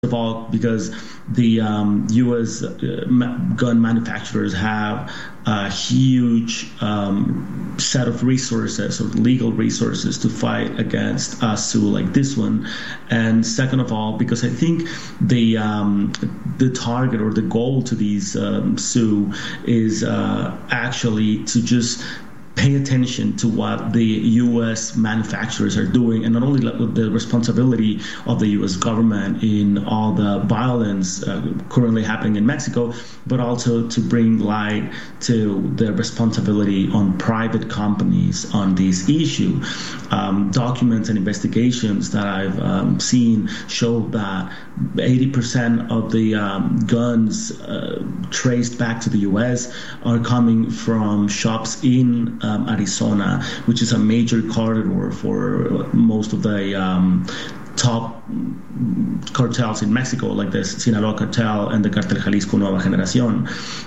of all, because the U.S. Gun manufacturers have a huge set of resources, or legal resources, to fight against a sue like this one. And second of all, because I think the target or the goal to these sue is actually to just pay attention to what the U.S. manufacturers are doing, and not only the responsibility of the U.S. government in all the violence currently happening in Mexico, but also to bring light to the responsibility on private companies on this issue. Documents and investigations that I've seen show that 80% of the guns traced back to the U.S. are coming from shops in Arizona, which is a major corridor for most of the top cartels in Mexico, like the Sinaloa cartel and the Cartel Jalisco Nueva Generación.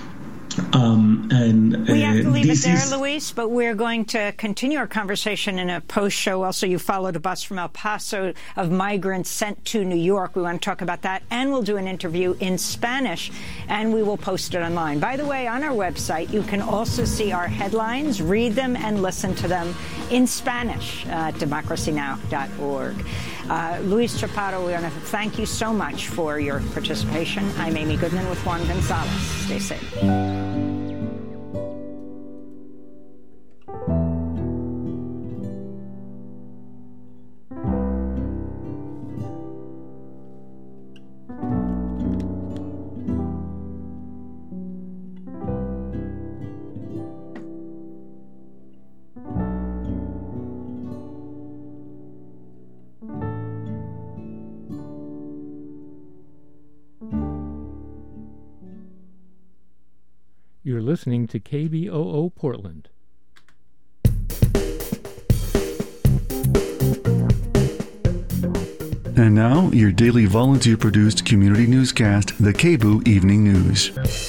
We have to leave it there, Luis, but we're going to continue our conversation in a post-show. Also, you followed a bus from El Paso of migrants sent to New York. We want to talk about that, and we'll do an interview in Spanish, and we will post it online. By the way, on our website, you can also see our headlines, read them, and listen to them in Spanish at democracynow.org. Luis Chaparro, we want to thank you so much for your participation. I'm Amy Goodman with Juan Gonzalez. Stay safe. You're listening to KBOO Portland. And now, your daily volunteer-produced community newscast, the KBOO Evening News.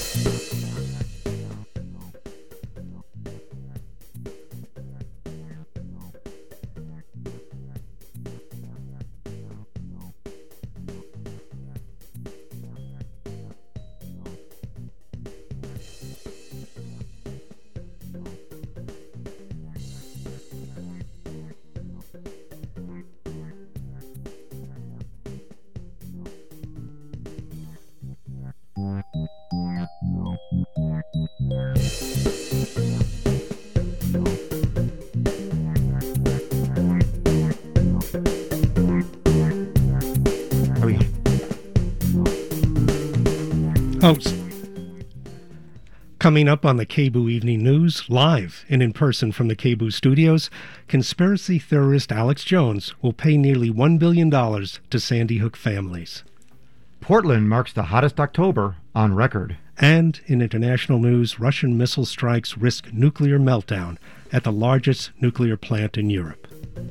Coming up on the KBOO Evening News, live and in person from the KBOO studios, conspiracy theorist Alex Jones will pay nearly $1 billion to Sandy Hook families. Portland marks the hottest October on record. And in international news, Russian missile strikes risk nuclear meltdown at the largest nuclear plant in Europe.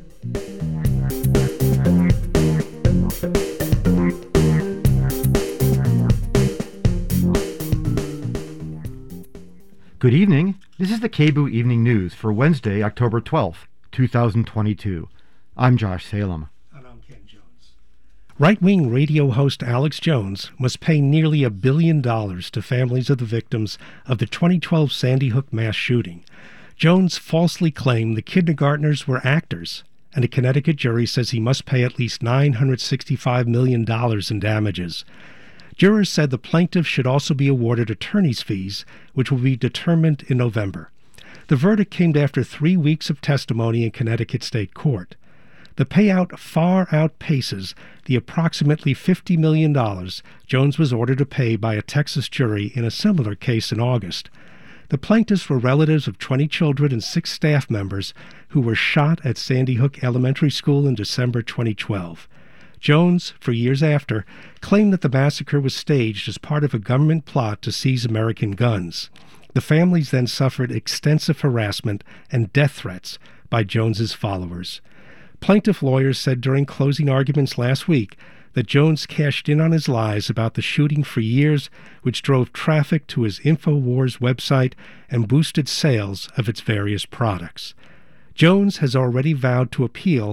Good evening. This is the KBOO Evening News for Wednesday, October 12th, 2022. I'm Josh Salem. And I'm Ken Jones. Right-wing radio host Alex Jones must pay nearly $1 billion to families of the victims of the 2012 Sandy Hook mass shooting. Jones falsely claimed the kindergartners were actors, and a Connecticut jury says he must pay at least $965 million in damages. Jurors said the plaintiff should also be awarded attorney's fees, which will be determined in November. The verdict came after 3 weeks of testimony in Connecticut State Court. The payout far outpaces the approximately $50 million Jones was ordered to pay by a Texas jury in a similar case in August. The plaintiffs were relatives of 20 children and 6 staff members who were shot at Sandy Hook Elementary School in December 2012. Jones, for years after, claimed that the massacre was staged as part of a government plot to seize American guns. The families then suffered extensive harassment and death threats by Jones's followers. Plaintiff lawyers said during closing arguments last week that Jones cashed in on his lies about the shooting for years, which drove traffic to his InfoWars website and boosted sales of its various products. Jones has already vowed to appeal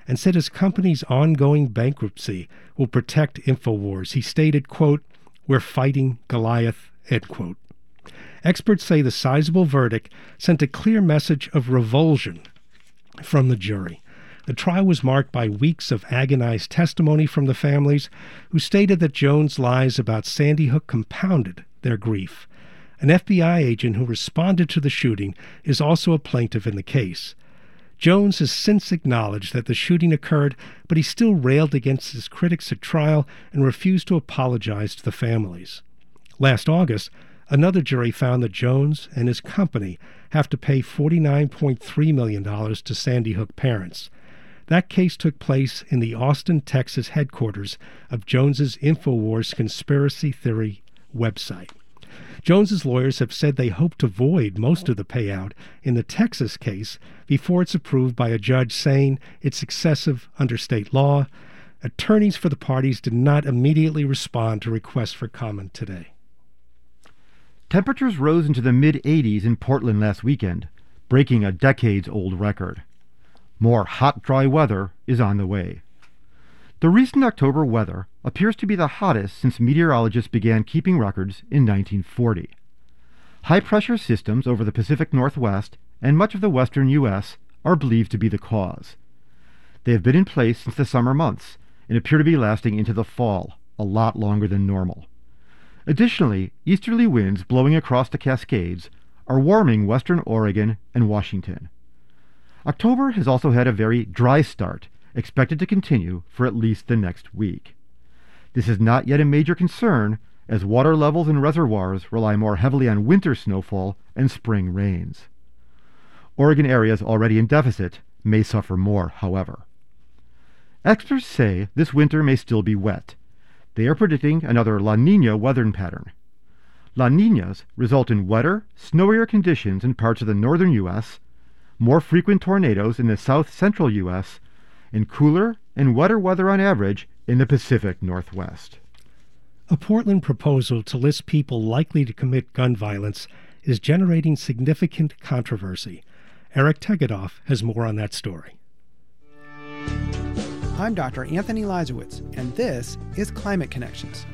and said his company's ongoing bankruptcy will protect InfoWars. He stated, quote, "We're fighting Goliath," end quote. Experts say the sizable verdict sent a clear message of revulsion from the jury. The trial was marked by weeks of agonized testimony from the families, who stated that Jones' lies about Sandy Hook compounded their grief. An FBI agent who responded to the shooting is also a plaintiff in the case. Jones has since acknowledged that the shooting occurred, but he still railed against his critics at trial and refused to apologize to the families. Last August, another jury found that Jones and his company have to pay $49.3 million to Sandy Hook parents. That case took place in the Austin, Texas headquarters of Jones's InfoWars conspiracy theory website. Jones's lawyers have said they hope to void most of the payout in the Texas case before it's approved by a judge, saying it's excessive under state law. Attorneys for the parties did not immediately respond to requests for comment today. Temperatures rose into the mid-80s in Portland last weekend, breaking a decades-old record. More hot, dry weather is on the way. The recent October weather appears to be the hottest since meteorologists began keeping records in 1940. High-pressure systems over the Pacific Northwest and much of the western U.S. are believed to be the cause. They have been in place since the summer months and appear to be lasting into the fall, a lot longer than normal. Additionally, easterly winds blowing across the Cascades are warming western Oregon and Washington. October has also had a very dry start, expected to continue for at least the next week. This is not yet a major concern, as water levels in reservoirs rely more heavily on winter snowfall and spring rains. Oregon areas already in deficit may suffer more, however. Experts say this winter may still be wet. They are predicting another La Niña weather pattern. La Niñas result in wetter, snowier conditions in parts of the northern U.S., more frequent tornadoes in the south-central U.S., and cooler and wetter weather on average in the Pacific Northwest. A Portland proposal to list people likely to commit gun violence is generating significant controversy. Eric Tegedoff has more on that story. I'm Dr. Anthony Lizowitz, and this is Climate Connections.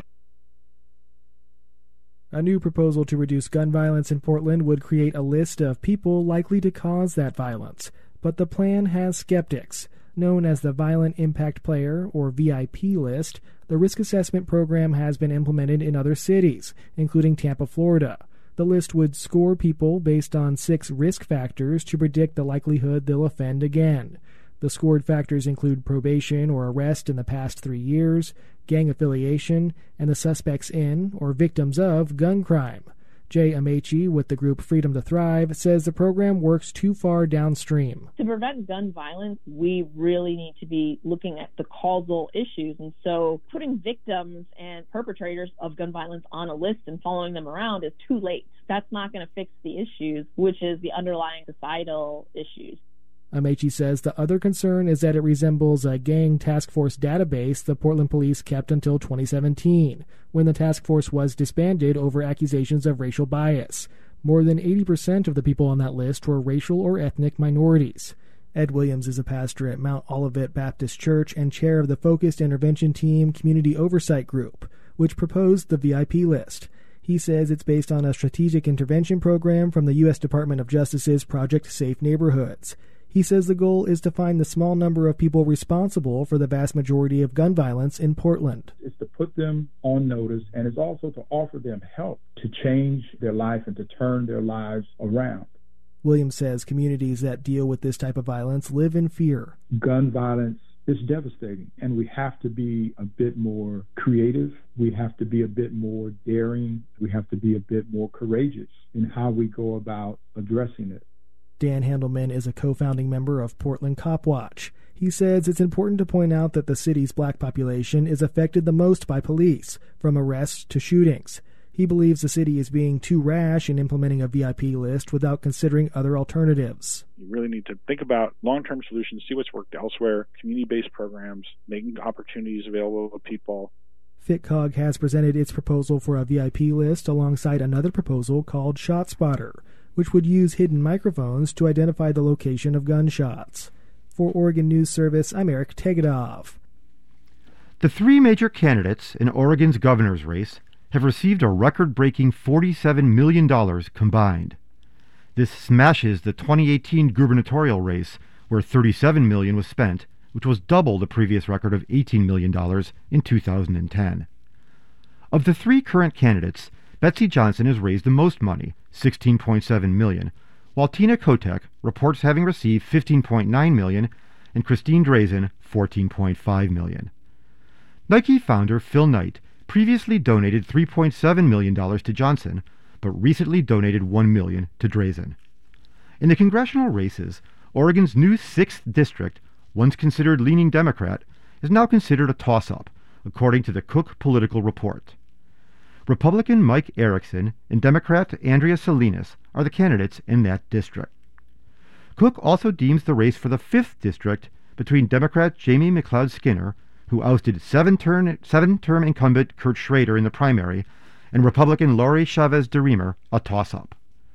A new proposal to reduce gun violence in Portland would create a list of people likely to cause that violence. But the plan has skeptics. Known as the Violent Impact Player, or VIP list, the risk assessment program has been implemented in other cities, including Tampa, Florida. The list would score people based on 6 risk factors to predict the likelihood they'll offend again. The scored factors include probation or arrest in the past 3 years, gang affiliation, and the suspects in or victims of gun crime. Jay Amechi with the group Freedom to Thrive says the program works too far downstream. To prevent gun violence, we really need to be looking at the causal issues. And so putting victims and perpetrators of gun violence on a list and following them around is too late. That's not going to fix the issues, which is the underlying societal issues. Amechi says the other concern is that it resembles a gang task force database the Portland police kept until 2017, when the task force was disbanded over accusations of racial bias. More than 80% of the people on that list were racial or ethnic minorities. Ed Williams is a pastor at Mount Olivet Baptist Church and chair of the Focused Intervention Team Community Oversight Group, which proposed the VIP list. He says it's based on a strategic intervention program from the U.S. Department of Justice's Project Safe Neighborhoods. He says the goal is to find the small number of people responsible for the vast majority of gun violence in Portland. It's to put them on notice, and it's also to offer them help to change their life and to turn their lives around. Williams says communities that deal with this type of violence live in fear. Gun violence is devastating, and we have to be a bit more creative. We have to be a bit more daring. We have to be a bit more courageous in how we go about addressing it. Dan Handelman is a co-founding member of Portland Cop Watch. He says it's important to point out that the city's black population is affected the most by police, from arrests to shootings. He believes the city is being too rash in implementing a VIP list without considering other alternatives. You really need to think about long-term solutions, see what's worked elsewhere, community-based programs, making opportunities available to people. FitCog has presented its proposal for a VIP list alongside another proposal called ShotSpotter, which would use hidden microphones to identify the location of gunshots. For Oregon News Service, I'm Eric Tegetthoff. The three major candidates in Oregon's governor's race have received a record-breaking $47 million combined. This smashes the 2018 gubernatorial race, where $37 million was spent, which was double the previous record of $18 million in 2010. Of the three current candidates, Betsy Johnson has raised the most money, $16.7 million, while Tina Kotek reports having received $15.9 million and Christine Drazan $14.5 million. Nike founder Phil Knight previously donated $3.7 million to Johnson, but recently donated $1 million to Drazan. In the congressional races, Oregon's new 6th district, once considered leaning Democrat, is now considered a toss-up, according to the Cook Political Report. Republican Mike Erickson and Democrat Andrea Salinas are the candidates in that district. Cook also deems the race for the 5th district between Democrat Jamie McLeod Skinner, who ousted seven-term incumbent Kurt Schrader in the primary, and Republican Lori Chavez DeRemer a toss-up.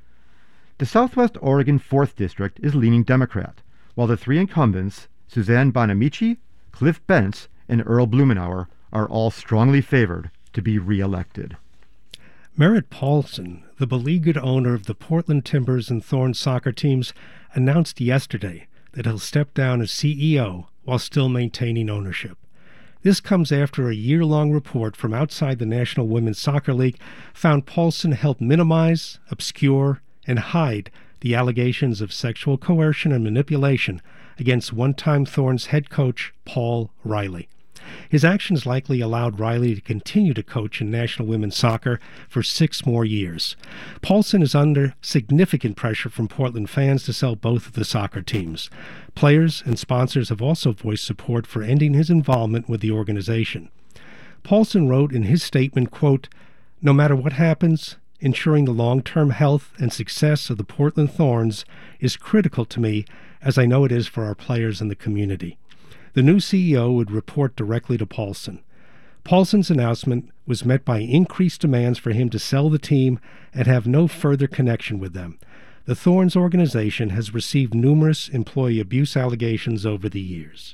The Southwest Oregon 4th District is leaning Democrat, while the three incumbents, Suzanne Bonamici, Cliff Bentz, and Earl Blumenauer, are all strongly favored to be re-elected. Merritt Paulson, the beleaguered owner of the Portland Timbers and Thorns soccer teams, announced yesterday that he'll step down as CEO while still maintaining ownership. This comes after a year-long report from outside the National Women's Soccer League found Paulson helped minimize, obscure, and hide the allegations of sexual coercion and manipulation against one-time Thorns head coach Paul Riley. His actions likely allowed Riley to continue to coach in National Women's Soccer for 6 more years. Paulson is under significant pressure from Portland fans to sell both of the soccer teams. Players and sponsors have also voiced support for ending his involvement with the organization. Paulson wrote in his statement, quote, "No matter what happens, ensuring the long-term health and success of the Portland Thorns is critical to me, as I know it is for our players and the community." The new CEO would report directly to Paulson. Paulson's announcement was met by increased demands for him to sell the team and have no further connection with them. The Thorns organization has received numerous employee abuse allegations over the years.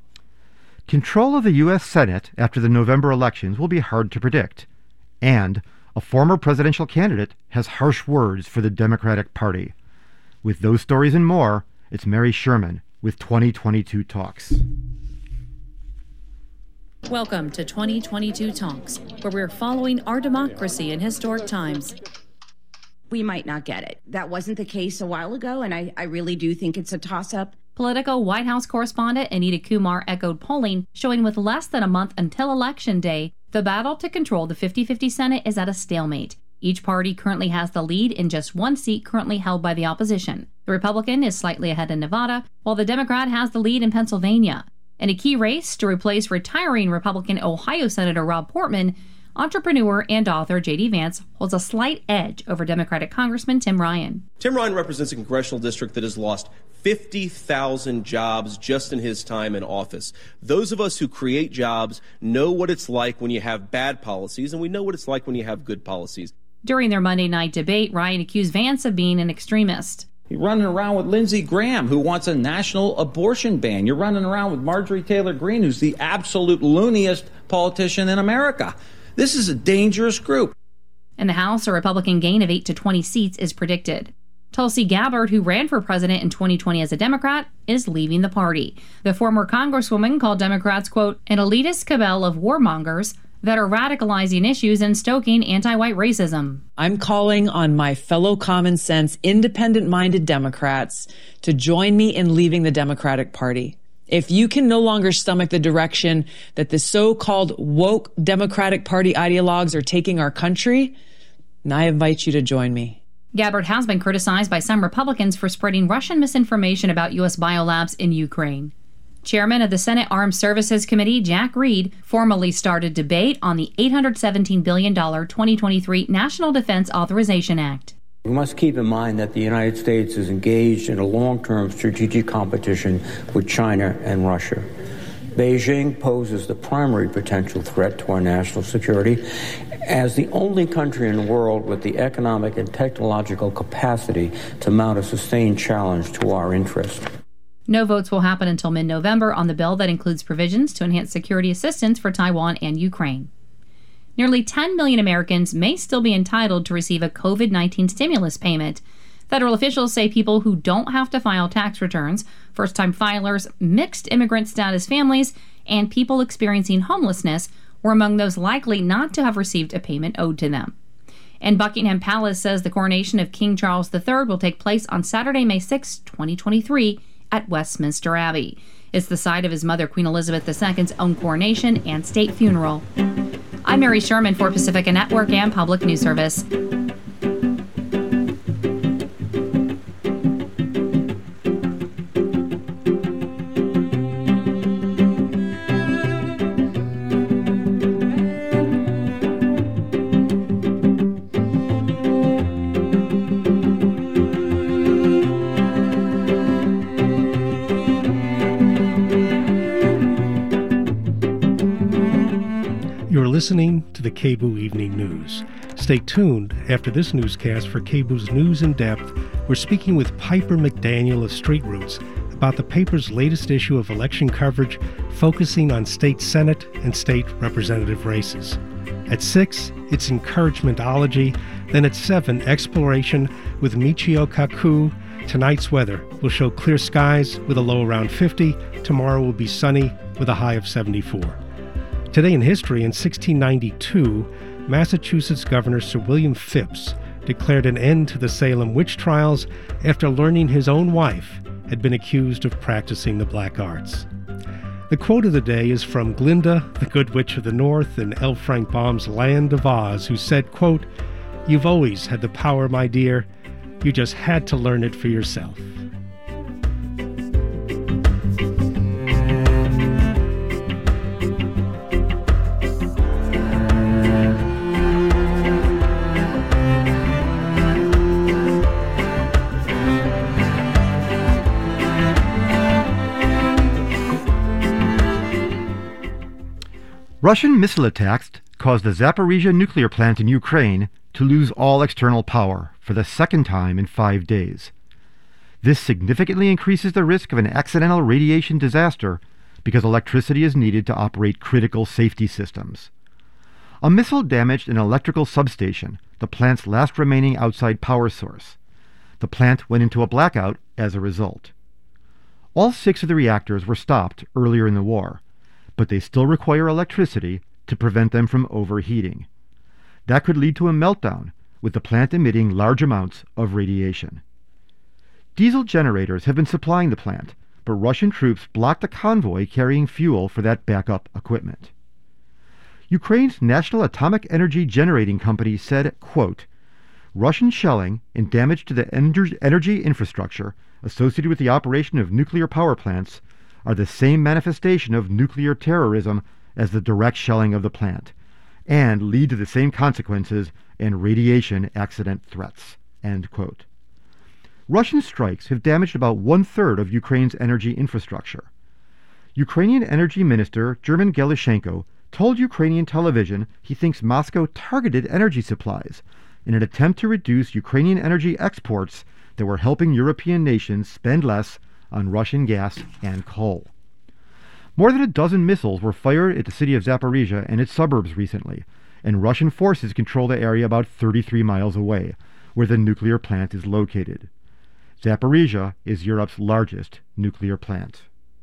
Control of the U.S. Senate after the November elections will be hard to predict, and a former presidential candidate has harsh words for the Democratic Party. With those stories and more, it's Mary Sherman with 2022 Talks. Welcome to 2022 Talks, where we're following our democracy in historic times. We might not get it. That wasn't the case a while ago, and I really do think it's a toss-up. Politico White House correspondent Anita Kumar echoed polling showing with less than a month until Election Day, the battle to control the 50-50 Senate is at a stalemate. Each party currently has the lead in just one seat currently held by the opposition. The Republican is slightly ahead in Nevada, while the Democrat has the lead in Pennsylvania. In a key race to replace retiring Republican Ohio Senator Rob Portman, entrepreneur and author J.D. Vance holds a slight edge over Democratic Congressman Tim Ryan. Tim Ryan represents a congressional district that has lost 50,000 jobs just in his time in office. Those of us who create jobs know what it's like when you have bad policies, and we know what it's like when you have good policies. During their Monday night debate, Ryan accused Vance of being an extremist. You're running around with Lindsey Graham, who wants a national abortion ban. You're running around with Marjorie Taylor Greene, who's the absolute looniest politician in America. This is a dangerous group. In the House, a Republican gain of 8 to 20 seats is predicted. Tulsi Gabbard, who ran for president in 2020 as a Democrat, is leaving the party. The former Congresswoman called Democrats, quote, an elitist cabal of warmongers that are radicalizing issues and stoking anti-white racism. I'm calling on my fellow common sense, independent-minded Democrats to join me in leaving the Democratic Party. If you can no longer stomach the direction that the so-called woke Democratic Party ideologues are taking our country, then I invite you to join me. Gabbard has been criticized by some Republicans for spreading Russian misinformation about U.S. biolabs in Ukraine. Chairman of the Senate Armed Services Committee, Jack Reed, formally started debate on the $817 billion 2023 National Defense Authorization Act. We must keep in mind that the United States is engaged in a long-term strategic competition with China and Russia. Beijing poses the primary potential threat to our national security as the only country in the world with the economic and technological capacity to mount a sustained challenge to our interest. No votes will happen until mid-November on the bill that includes provisions to enhance security assistance for Taiwan and Ukraine. Nearly 10 million Americans may still be entitled to receive a COVID-19 stimulus payment. Federal officials say people who don't have to file tax returns, first-time filers, mixed immigrant status families, and people experiencing homelessness were among those likely not to have received a payment owed to them. And Buckingham Palace says the coronation of King Charles III will take place on Saturday, May 6, 2023, at Westminster Abbey. It's the site of his mother, Queen Elizabeth II's own coronation and state funeral. I'm Mary Sherman for Pacifica Network and Public News Service. Listening to the KBOO Evening News. Stay tuned after this newscast for KBOO's News in Depth. We're speaking with Piper McDaniel of Street Roots about the paper's latest issue of election coverage focusing on state Senate and state representative races. At 6, it's Encouragementology. Then at 7, Exploration with Michio Kaku. Tonight's weather will show clear skies with a low around 50. Tomorrow will be sunny with a high of 74. Today in history, in 1692, Massachusetts Governor Sir William Phipps declared an end to the Salem witch trials after learning his own wife had been accused of practicing the black arts. The quote of the day is from Glinda, the Good Witch of the North, in L. Frank Baum's Land of Oz, who said, quote, "You've always had the power, my dear. You just had to learn it for yourself." Russian missile attacks caused the Zaporizhzhia nuclear plant in Ukraine to lose all external power for the second time in 5 days. This significantly increases the risk of an accidental radiation disaster because electricity is needed to operate critical safety systems. A missile damaged an electrical substation, the plant's last remaining outside power source. The plant went into a blackout as a result. All 6 of the reactors were stopped earlier in the war, but they still require electricity to prevent them from overheating. That could lead to a meltdown, with the plant emitting large amounts of radiation. Diesel generators have been supplying the plant, but Russian troops blocked a convoy carrying fuel for that backup equipment. Ukraine's National Atomic Energy Generating Company said, quote, "Russian shelling and damage to the energy infrastructure associated with the operation of nuclear power plants are the same manifestation of nuclear terrorism as the direct shelling of the plant, and lead to the same consequences and radiation accident threats." End quote. Russian strikes have damaged about 1/3 of Ukraine's energy infrastructure. Ukrainian Energy Minister German Gelyshenko told Ukrainian television he thinks Moscow targeted energy supplies in an attempt to reduce Ukrainian energy exports that were helping European nations spend less on Russian gas and coal. More than a dozen missiles were fired at the city of Zaporizhzhia and its suburbs recently, and Russian forces control the area about 33 miles away, where the nuclear plant is located. Zaporizhzhia is Europe's largest nuclear plant.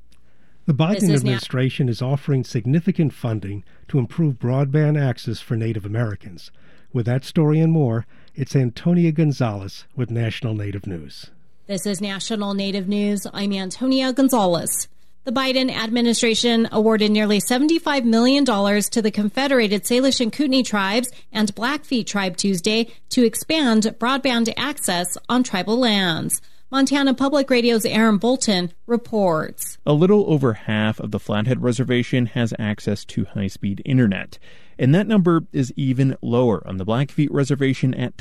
The Biden administration is offering significant funding to improve broadband access for Native Americans. With that story and more, it's Antonia Gonzalez with National Native News. This is National Native News. I'm Antonia Gonzalez. The Biden administration awarded nearly $75 million to the Confederated Salish and Kootenai tribes and Blackfeet tribe Tuesday to expand broadband access on tribal lands. Montana Public Radio's Aaron Bolton reports. A little over half of the Flathead Reservation has access to high-speed internet, and that number is even lower on the Blackfeet Reservation at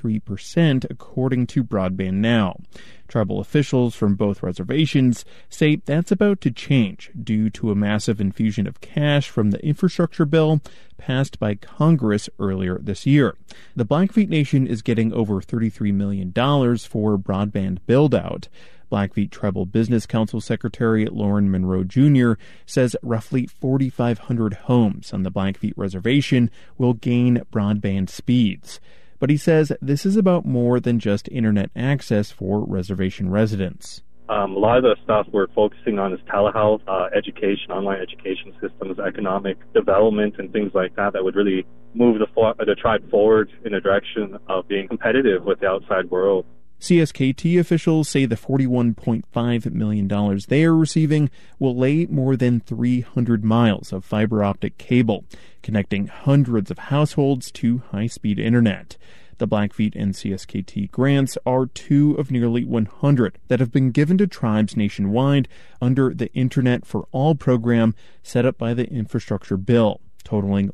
23%, according to Broadband Now. Tribal officials from both reservations say that's about to change due to a massive infusion of cash from the infrastructure bill passed by Congress earlier this year. The Blackfeet Nation is getting over $33 million for broadband build-out, Blackfeet Tribal Business Council Secretary Lauren Monroe Jr. says roughly 4,500 homes on the Blackfeet Reservation will gain broadband speeds. But he says this is about more than just internet access for reservation residents. A lot of the stuff we're focusing on is telehealth, education, online education systems, economic development, and things like that would really move the tribe forward in a direction of being competitive with the outside world. CSKT officials say the $41.5 million they are receiving will lay more than 300 miles of fiber optic cable, connecting hundreds of households to high-speed internet. The Blackfeet and CSKT grants are two of nearly 100 that have been given to tribes nationwide under the Internet for All program set up by the infrastructure bill, totaling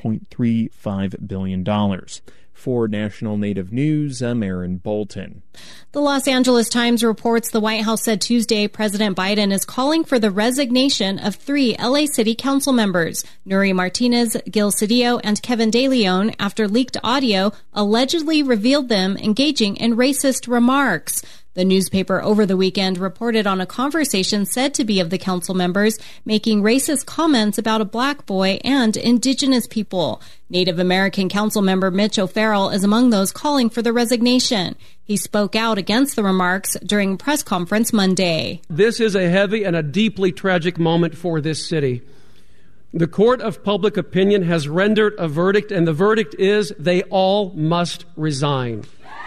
$1.35 billion. For National Native News, I'm Aaron Bolton. The Los Angeles Times reports the White House said Tuesday President Biden is calling for the resignation of 3 LA City Council members, Nury Martinez, Gil Cedillo, and Kevin De Leon, after leaked audio allegedly revealed them engaging in racist remarks. The newspaper over the weekend reported on a conversation said to be of the council members making racist comments about a black boy and indigenous people. Native American council member Mitch O'Farrell is among those calling for the resignation. He spoke out against the remarks during a press conference Monday. This is a heavy and a deeply tragic moment for this city. The court of public opinion has rendered a verdict, and the verdict is they all must resign.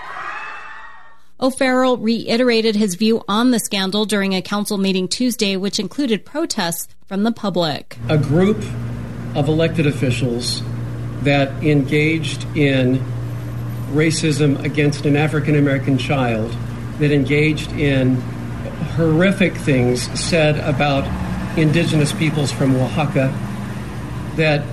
O'Farrell reiterated his view on the scandal during a council meeting Tuesday, which included protests from the public. A group of elected officials that engaged in racism against an African-American child, that engaged in horrific things said about indigenous peoples from Oaxaca, that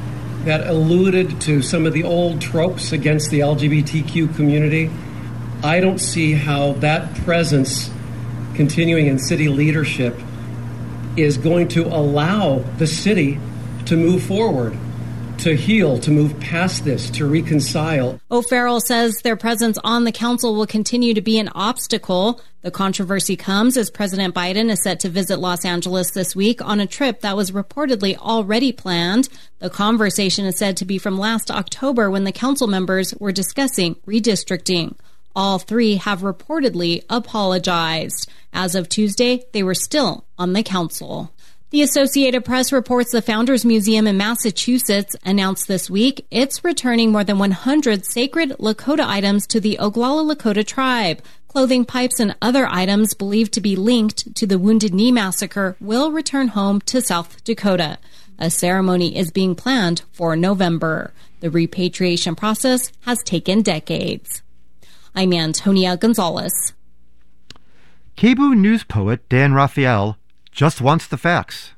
alluded to some of the old tropes against the LGBTQ community. I don't see how that presence continuing in city leadership is going to allow the city to move forward, to heal, to move past this, to reconcile. O'Farrell says their presence on the council will continue to be an obstacle. The controversy comes as President Biden is set to visit Los Angeles this week on a trip that was reportedly already planned. The conversation is said to be from last October when the council members were discussing redistricting. All 3 have reportedly apologized. As of Tuesday, they were still on the council. The Associated Press reports the Founders Museum in Massachusetts announced this week it's returning more than 100 sacred Lakota items to the Oglala Lakota tribe. Clothing, pipes, and other items believed to be linked to the Wounded Knee Massacre will return home to South Dakota. A ceremony is being planned for November. The repatriation process has taken decades. I'm Antonia Gonzalez. KBOO news poet Dan Raphael just wants the facts.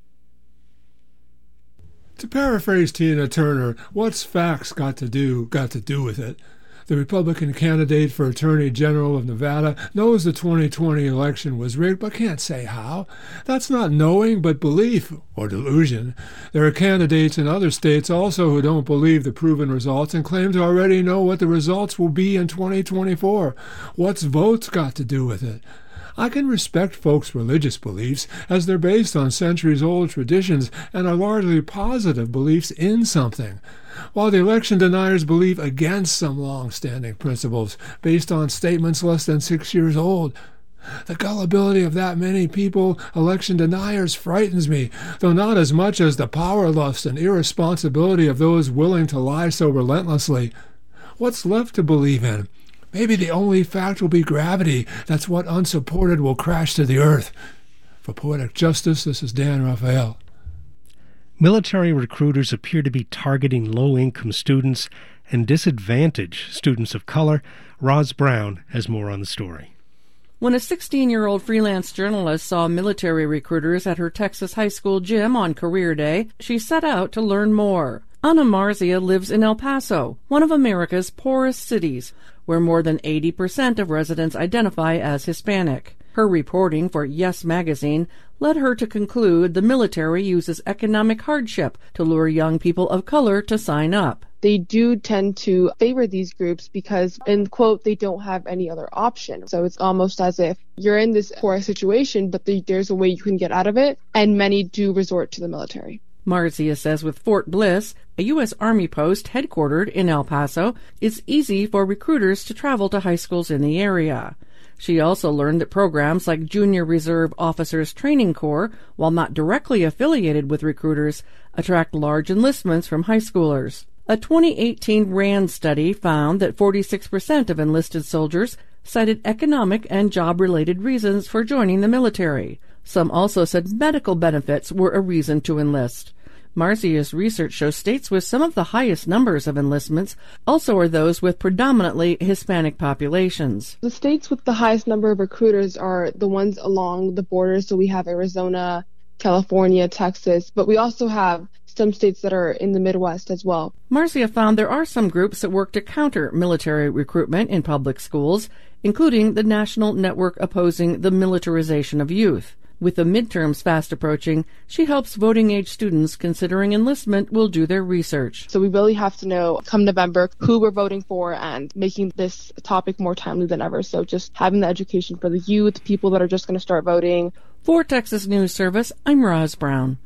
To paraphrase Tina Turner, what's facts got to do with it? The Republican candidate for Attorney General of Nevada knows the 2020 election was rigged, but can't say how. That's not knowing, but belief, or delusion. There are candidates in other states also who don't believe the proven results and claim to already know what the results will be in 2024. What's votes got to do with it? I can respect folks' religious beliefs, as they're based on centuries-old traditions and are largely positive beliefs in something, while the election deniers believe against some long-standing principles based on statements less than 6 years old. The gullibility of that many people, election deniers, frightens me, though not as much as the power lust and irresponsibility of those willing to lie so relentlessly. What's left to believe in? Maybe the only fact will be gravity. That's what unsupported will crash to the earth. For Poetic Justice, this is Dan Raphael. Military recruiters appear to be targeting low-income students and disadvantaged students of color. Roz Brown has more on the story. When a 16-year-old freelance journalist saw military recruiters at her Texas high school gym on career day, she set out to learn more. Ana Marzia lives in El Paso, one of America's poorest cities, where more than 80% of residents identify as Hispanic. Her reporting for Yes magazine led her to conclude the military uses economic hardship to lure young people of color to sign up. they do tend to favor these groups because, in quote, they don't have any other option. So it's almost as if you're in this poor situation, but there's a way you can get out of it, and many do resort to the military. Marzia says with Fort Bliss, a U.S. Army post headquartered in El Paso, it's easy for recruiters to travel to high schools in the area. She also learned that programs like Junior Reserve Officers Training Corps, while not directly affiliated with recruiters, attract large enlistments from high schoolers. A 2018 RAND study found that 46% of enlisted soldiers cited economic and job-related reasons for joining the military. Some also said medical benefits were a reason to enlist. Marzia's research shows states with some of the highest numbers of enlistments also are those with predominantly Hispanic populations. The states with the highest number of recruiters are the ones along the border. So we have Arizona, California, Texas, but we also have some states that are in the Midwest as well. Marzia found there are some groups that work to counter military recruitment in public schools, including the National Network Opposing the Militarization of Youth. With the midterms fast approaching, she helps voting-age students considering enlistment will do their research. So we really have to know, come November, who we're voting for and making this topic more timely than ever. So just having the education for the youth, people that are just going to start voting. For Texas News Service, I'm Roz Brown.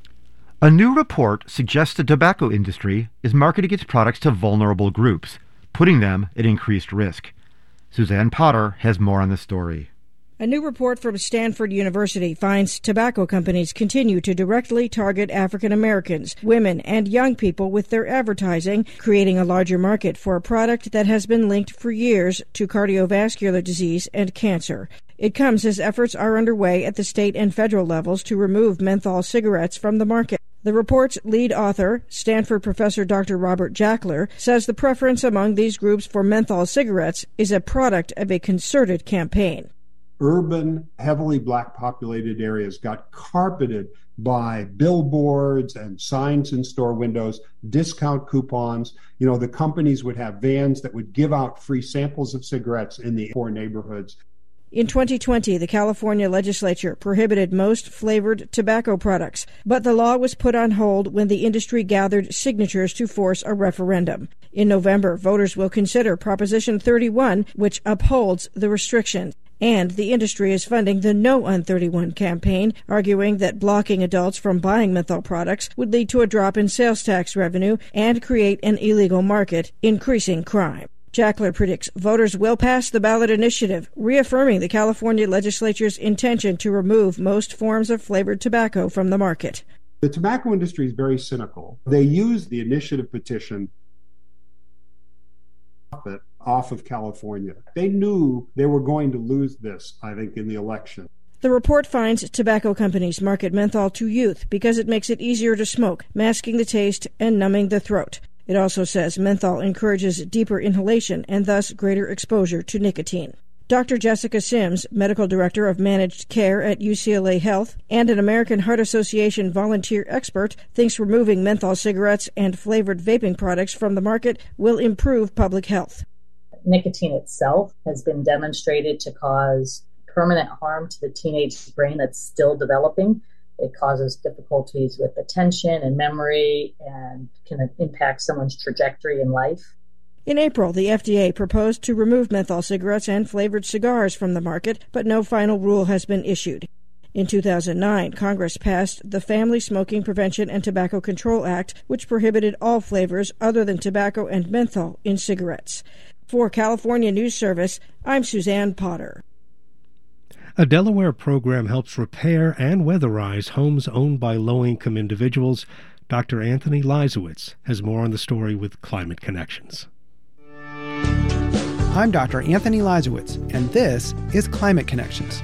A new report suggests the tobacco industry is marketing its products to vulnerable groups, putting them at increased risk. Suzanne Potter has more on the story. A new report from Stanford University finds tobacco companies continue to directly target African Americans, women, and young people with their advertising, creating a larger market for a product that has been linked for years to cardiovascular disease and cancer. It comes as efforts are underway at the state and federal levels to remove menthol cigarettes from the market. The report's lead author, Stanford professor Dr. Robert Jackler, says the preference among these groups for menthol cigarettes is a product of a concerted campaign. Urban, heavily black-populated areas got carpeted by billboards and signs in store windows, discount coupons. You know, the companies would have vans that would give out free samples of cigarettes in the poor neighborhoods. In 2020, the California legislature prohibited most flavored tobacco products, but the law was put on hold when the industry gathered signatures to force a referendum. In November, voters will consider Proposition 31, which upholds the restrictions. And the industry is funding the No on 31 campaign, arguing that blocking adults from buying menthol products would lead to a drop in sales tax revenue and create an illegal market, increasing crime. Jackler predicts voters will pass the ballot initiative, reaffirming the California legislature's intention to remove most forms of flavored tobacco from the market. The tobacco industry is very cynical. They use the initiative petition off of California. They knew they were going to lose this, I think, in the election. The report finds tobacco companies market menthol to youth because it makes it easier to smoke, masking the taste and numbing the throat. It also says menthol encourages deeper inhalation and thus greater exposure to nicotine. Dr. Jessica Sims, medical director of managed care at UCLA Health and an American Heart Association volunteer expert, thinks removing menthol cigarettes and flavored vaping products from the market will improve public health. Nicotine itself has been demonstrated to cause permanent harm to the teenage brain that's still developing. It causes difficulties with attention and memory and can impact someone's trajectory in life. In April, the FDA proposed to remove menthol cigarettes and flavored cigars from the market, but no final rule has been issued. In 2009, Congress passed the Family Smoking Prevention and Tobacco Control Act, which prohibited all flavors other than tobacco and menthol in cigarettes. For California News Service, I'm Suzanne Potter. A Delaware program helps repair and weatherize homes owned by low-income individuals. Dr. Anthony Leisowitz has more on the story with Climate Connections. I'm Dr. Anthony Leisowitz, and this is Climate Connections.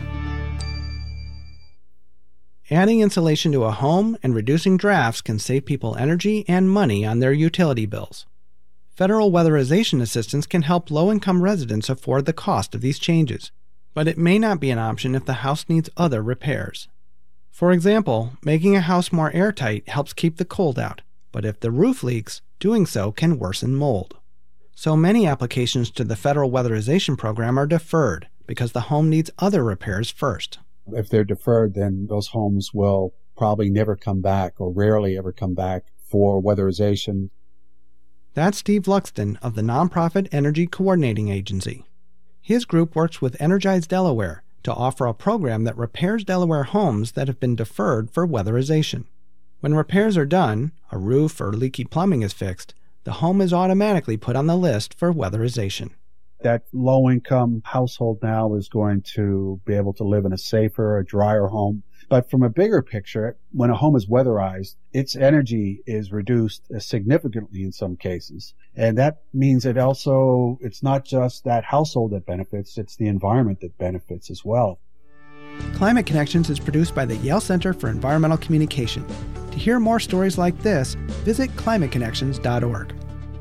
Adding insulation to a home and reducing drafts can save people energy and money on their utility bills. Federal weatherization assistance can help low-income residents afford the cost of these changes, but it may not be an option if the house needs other repairs. For example, making a house more airtight helps keep the cold out, but if the roof leaks, doing so can worsen mold. So many applications to the federal weatherization program are deferred because the home needs other repairs first. If they're deferred, then those homes will probably never come back or rarely ever come back for weatherization. That's Steve Luxton of the nonprofit Energy Coordinating Agency. His group works with Energize Delaware to offer a program that repairs Delaware homes that have been deferred for weatherization. When repairs are done, a roof or leaky plumbing is fixed, the home is automatically put on the list for weatherization. That low-income household now is going to be able to live in a safer, a drier home. But from a bigger picture, when a home is weatherized, its energy is reduced significantly in some cases. And that means it's not just that household that benefits, it's the environment that benefits as well. Climate Connections is produced by the Yale Center for Environmental Communication. To hear more stories like this, visit climateconnections.org.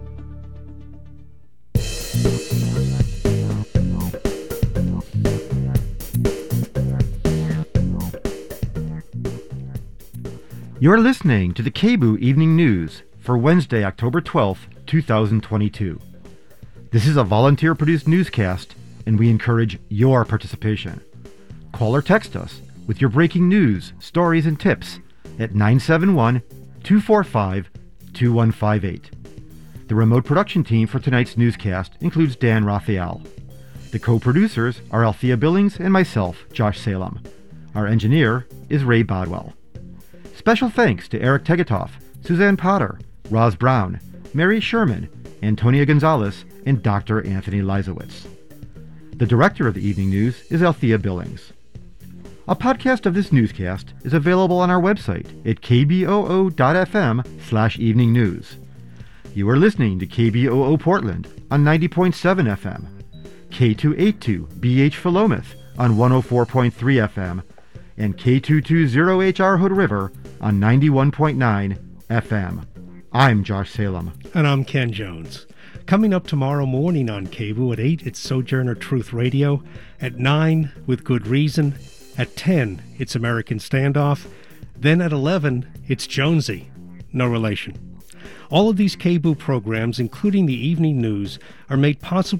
You're listening to the KBOO Evening News for Wednesday, October 12th, 2022. This is a volunteer-produced newscast, and we encourage your participation. Call or text us with your breaking news, stories, and tips at 971-245-2158. The remote production team for tonight's newscast includes Dan Raphael. The co-producers are Althea Billings and myself, Josh Salem. Our engineer is Ray Bodwell. Special thanks to Eric Tegetoff, Suzanne Potter, Roz Brown, Mary Sherman, Antonia Gonzalez, and Dr. Anthony Leisowitz. The director of the Evening News is Althea Billings. A podcast of this newscast is available on our website at kboo.fm/evening news. You are listening to KBOO Portland on 90.7 FM, K282 BH Philomath on 104.3 FM, and K220HR Hood River on 91.9 FM. I'm Josh Salem. And I'm Ken Jones. Coming up tomorrow morning on KBOO at 8, it's Sojourner Truth Radio. At 9, With Good Reason. At 10, it's American Standoff. Then at 11, it's Jonesy. No relation. All of these KBOO programs, including the evening news, are made possible